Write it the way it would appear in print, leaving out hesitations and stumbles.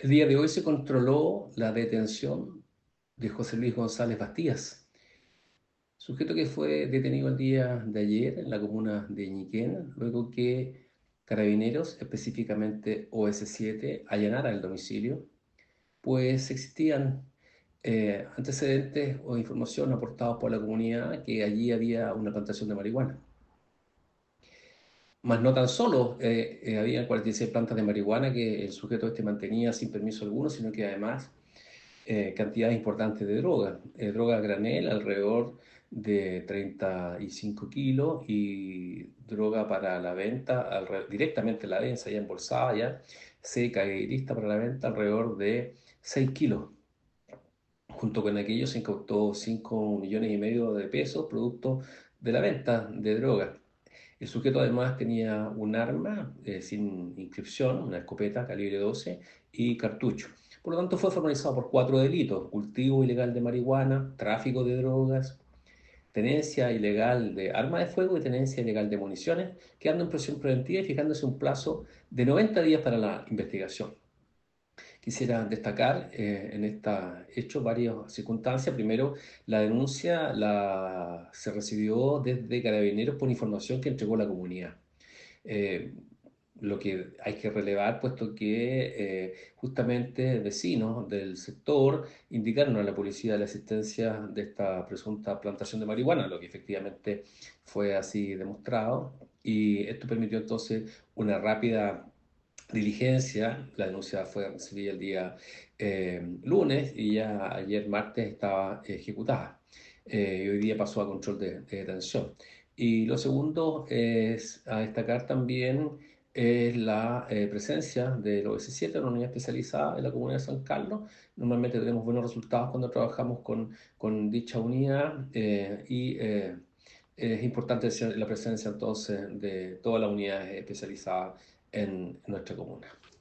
El día de hoy se controló la detención de José Luis González Bastías, sujeto que fue detenido el día de ayer en la comuna de Ñiquén, luego que Carabineros, específicamente OS7, allanara el domicilio, pues existían antecedentes o información aportados por la comunidad que allí había una plantación de marihuana. Más no tan solo había 46 plantas de marihuana que el sujeto este mantenía sin permiso alguno, sino que además cantidades importantes de droga. Droga a granel, alrededor de 35 kilos, y droga para la venta, directamente la densa, ya embolsada, ya seca y lista para la venta, alrededor de 6 kilos. Junto con aquello se incautó 5,5 millones de pesos, producto de la venta de droga. El sujeto además tenía un arma sin inscripción, una escopeta calibre 12 y cartucho. Por lo tanto, fue formalizado por cuatro delitos: cultivo ilegal de marihuana, tráfico de drogas, tenencia ilegal de arma de fuego y tenencia ilegal de municiones, quedando en prisión preventiva y fijándose un plazo de 90 días para la investigación. Quisiera destacar en este hecho varias circunstancias. Primero, la denuncia se recibió desde Carabineros por información que entregó la comunidad. Eh, lo que hay que relevar, puesto que justamente vecinos del sector indicaron a la policía la existencia de esta presunta plantación de marihuana, lo que efectivamente fue así demostrado, y esto permitió entonces una rápida diligencia. La denuncia fue recibida el día lunes y ya ayer martes estaba ejecutada. Y hoy día pasó a control de detención. Y lo segundo es a destacar también es la presencia del OS7, una unidad especializada en la comuna de San Carlos. Normalmente tenemos buenos resultados cuando trabajamos con dicha unidad, y es importante la presencia entonces de todas las unidades especializadas en nuestra comuna.